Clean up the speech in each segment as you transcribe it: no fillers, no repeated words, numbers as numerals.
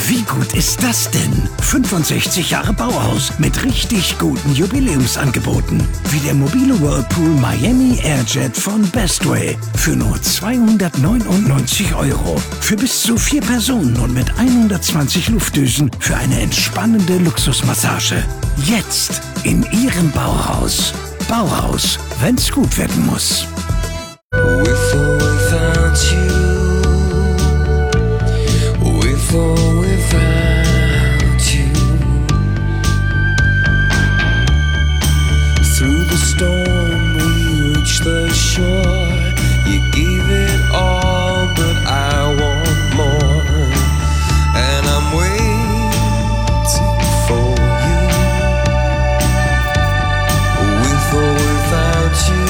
Wie gut ist das denn? 65 Jahre Bauhaus mit richtig guten Jubiläumsangeboten. Wie der mobile Whirlpool Miami Airjet von Bestway. Für nur 299 €. Für bis zu 4 Personen und mit 120 Luftdüsen für eine entspannende Luxusmassage. Jetzt in Ihrem Bauhaus. Bauhaus, wenn's gut werden muss. With or without you, with or without you, through the storm we reach the shore. You gave it all, but I want more, and I'm waiting for you. With or without you.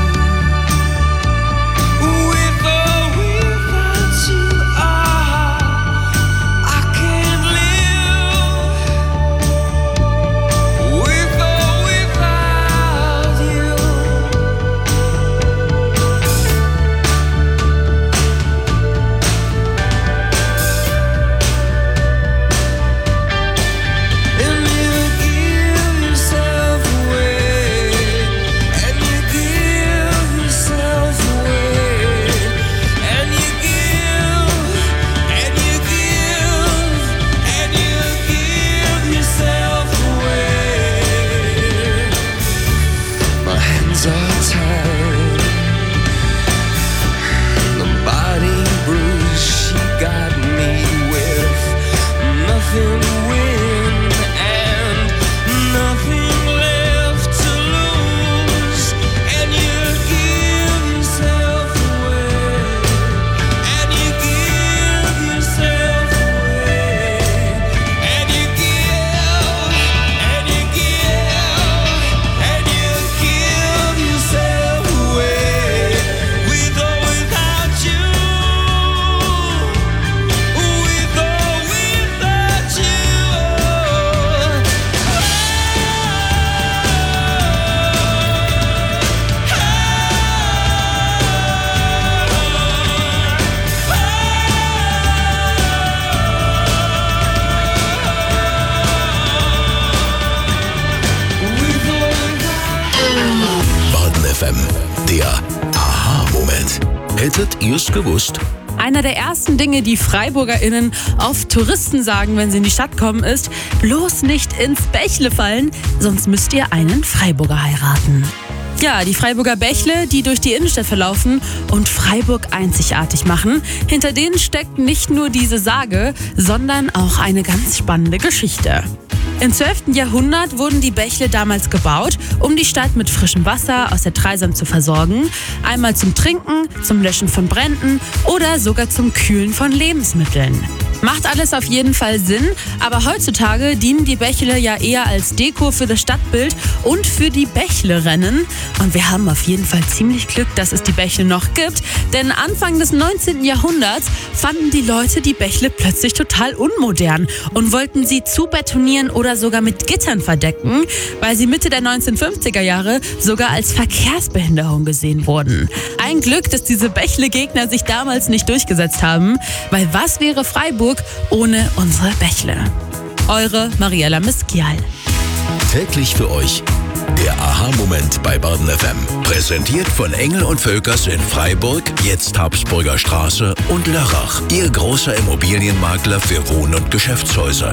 Der Aha-Moment. Hättet ihr's gewusst? Einer der ersten Dinge, die FreiburgerInnen auf Touristen sagen, wenn sie in die Stadt kommen, ist: bloß nicht ins Bächle fallen, sonst müsst ihr einen Freiburger heiraten. Ja, die Freiburger Bächle, die durch die Innenstadt verlaufen und Freiburg einzigartig machen. Hinter denen steckt nicht nur diese Sage, sondern auch eine ganz spannende Geschichte. Im 12. Jahrhundert wurden die Bächle damals gebaut, um die Stadt mit frischem Wasser aus der Dreisam zu versorgen. Einmal zum Trinken, zum Löschen von Bränden oder sogar zum Kühlen von Lebensmitteln. Macht alles auf jeden Fall Sinn, aber heutzutage dienen die Bächle ja eher als Deko für das Stadtbild und für die Bächle-Rennen. Und wir haben auf jeden Fall ziemlich Glück, dass es die Bächle noch gibt, denn Anfang des 19. Jahrhunderts fanden die Leute die Bächle plötzlich total unmodern und wollten sie zubetonieren oder sogar mit Gittern verdecken, weil sie Mitte der 1950er Jahre sogar als Verkehrsbehinderung gesehen wurden. Ein Glück, dass diese Bächle-Gegner sich damals nicht durchgesetzt haben, weil was wäre Freiburg ohne unsere Bächle? Eure Mariella Miskial. Täglich für euch der Aha-Moment bei Baden FM. Präsentiert von Engel & Völkers in Freiburg, jetzt Habsburger Straße und Lörrach. Ihr großer Immobilienmakler für Wohn- und Geschäftshäuser.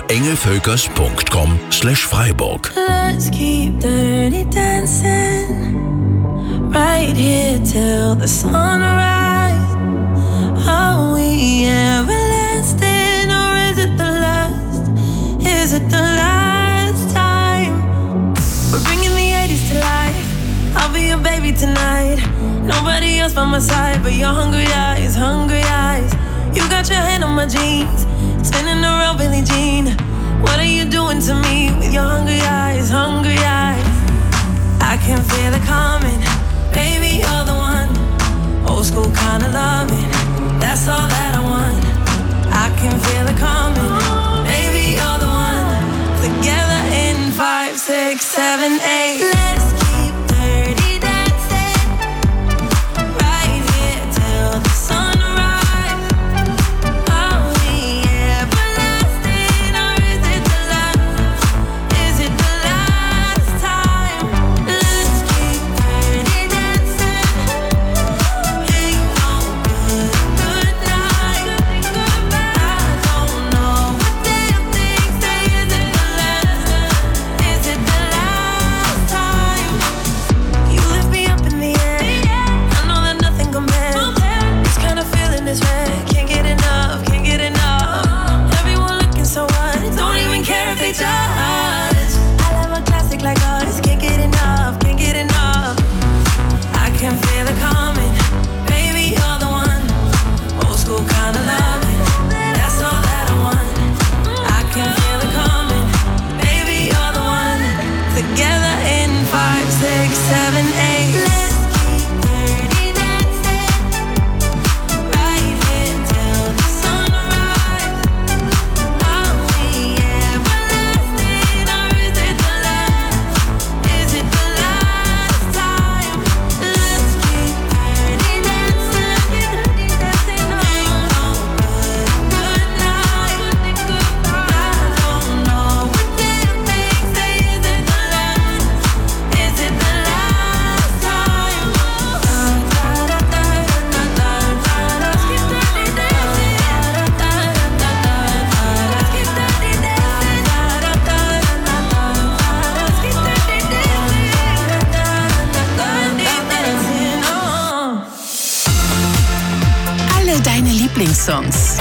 engelvölkers.com/Freiburg. Let's keep dirty dancing right here till the sunrise. Are we everlasting or is it the last? Is it the last time? We're bringing the 80s to life. I'll be your baby tonight. Nobody else by my side but your hungry eyes, hungry eyes. You got your hand on my jeans, spinning around Billie Jean. What are you doing to me with your hungry eyes, hungry eyes? I can feel it coming, baby, you're the one. Old school kind of loving, that's all that I want. I can feel it coming, baby, you're the one. Together in 5, 6, 7, 8. Let's keep dirty dancing right here till the sunrise. Are we everlasting? Lieblingssongs.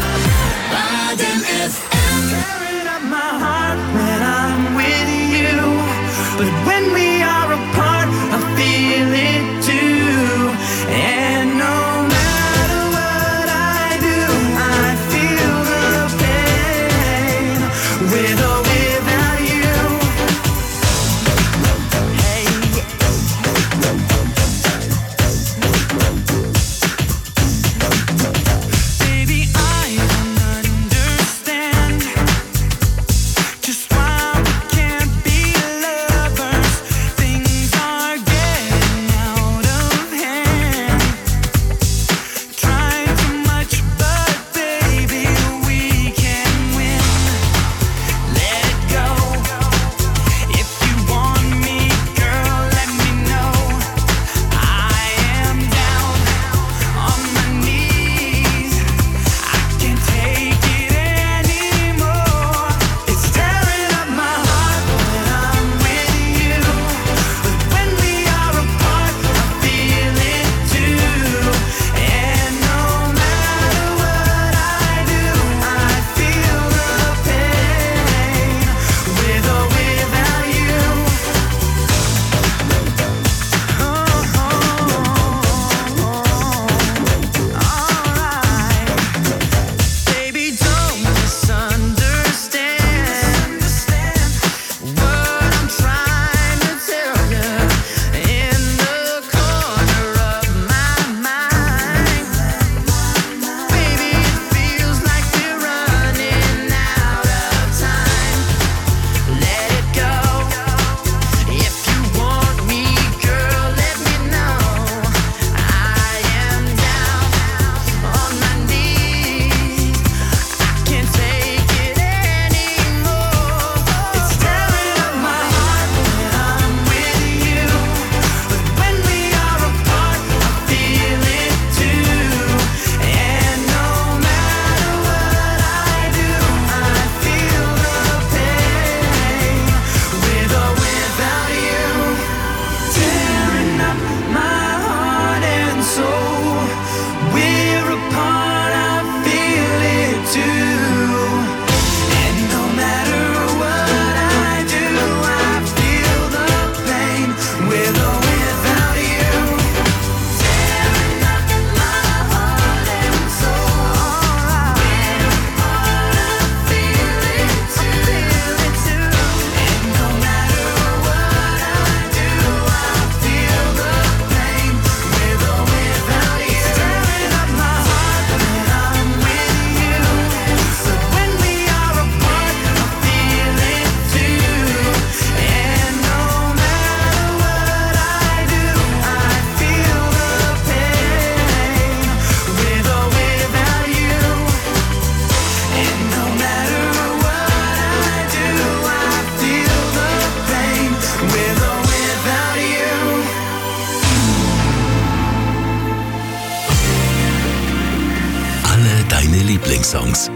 Deine Lieblingssongs.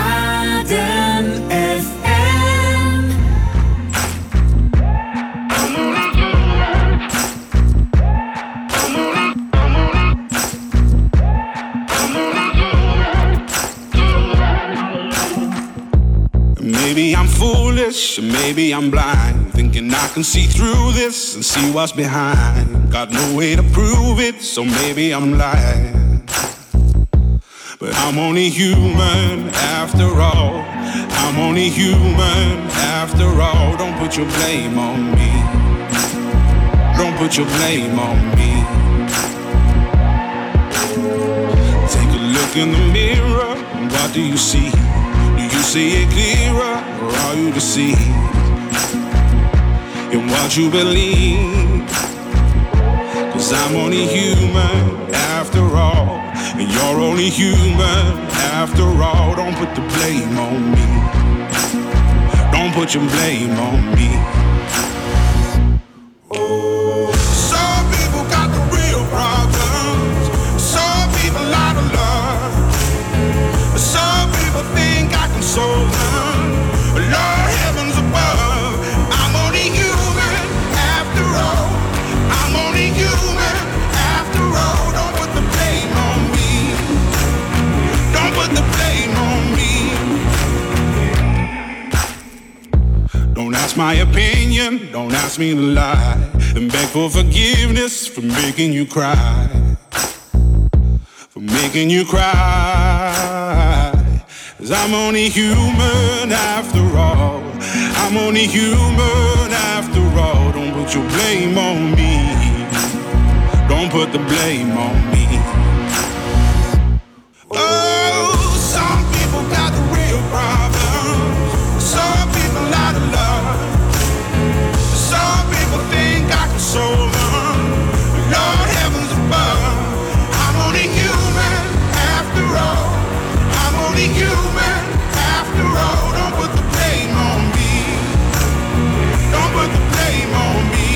Baden FM. Maybe I'm foolish, maybe I'm blind, thinking I can see through this and see what's behind. Got no way to prove it, so maybe I'm lying. But I'm only human after all. I'm only human after all. Don't put your blame on me. Don't put your blame on me. Take a look in the mirror, and what do you see? Do you see it clearer, or are you deceived in what you believe? 'Cause I'm only human after all, and you're only human after all. Don't put the blame on me. Don't put your blame on me. Some people got the real problems. Some people out of love. Some people think I can solve them. Lord, heavens above, I'm only human after all. I'm only human after all. Don't put the blame on me. ask my opinion, don't ask me to lie, and beg for forgiveness for making you cry. For making you cry. 'Cause I'm only human after all. I'm only human after all. Don't put your blame on me. Don't put the blame on me. Oh, some people got the real problems. Some people out of love. Some people think I can solve them. Lord heavens above. I'm only human after all. I'm only human after all. Don't put the blame on me. Don't put the blame on me.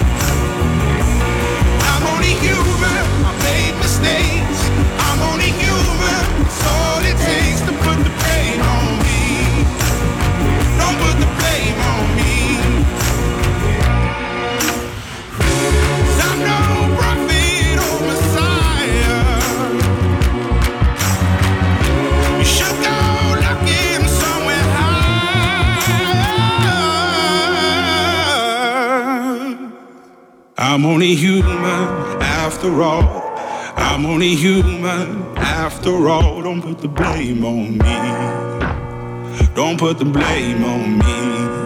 I'm only human. I made mistakes. I'm only human. It's all it takes to put the blame on me. Don't put the blame on me. 'Cause I'm no prophet or Messiah. You should go looking somewhere high. I'm only human after all. I'm only human after all. Don't put the blame on me. Don't put the blame on me.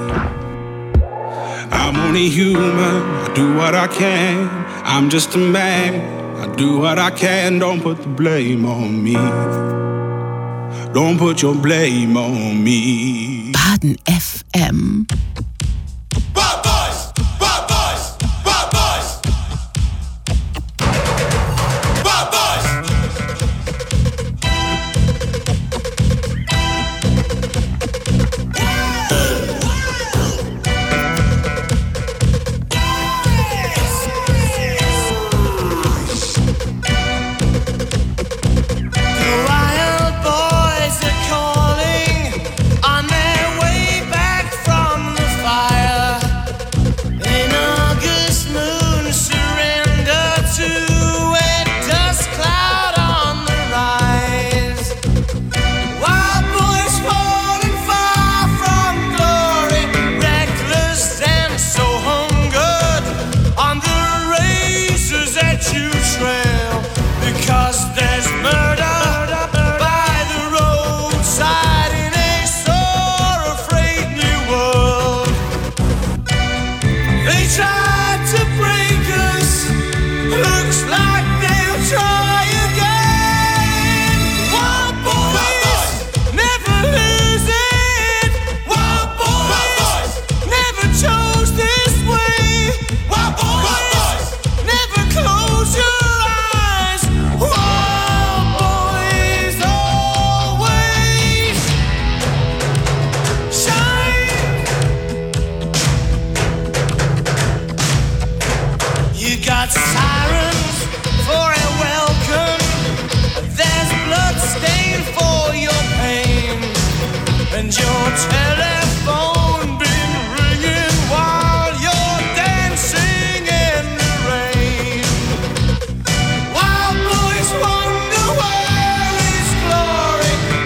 I'm only human. I do what I can. I'm just a man. I do what I can. Don't put the blame on me. Don't put your blame on me. Baden FM. Wild boys, wild boys, wild boys. Wild boys. Wild boys are calling on their way back from the fire. An August moon surrender to a dust cloud on the rise. Wild boys falling far from glory, reckless and so hungered on the razors that you trail, because there's murder by the roadside in a sore afraid new world. They tried to break us, looks like they'll try again. Wild boys never lose it. Wild boys never chose this way. Wild boys never close your eyes. Wild boys always shine. You got sirens for a welcome. There's blood stain for your pain, and you're telling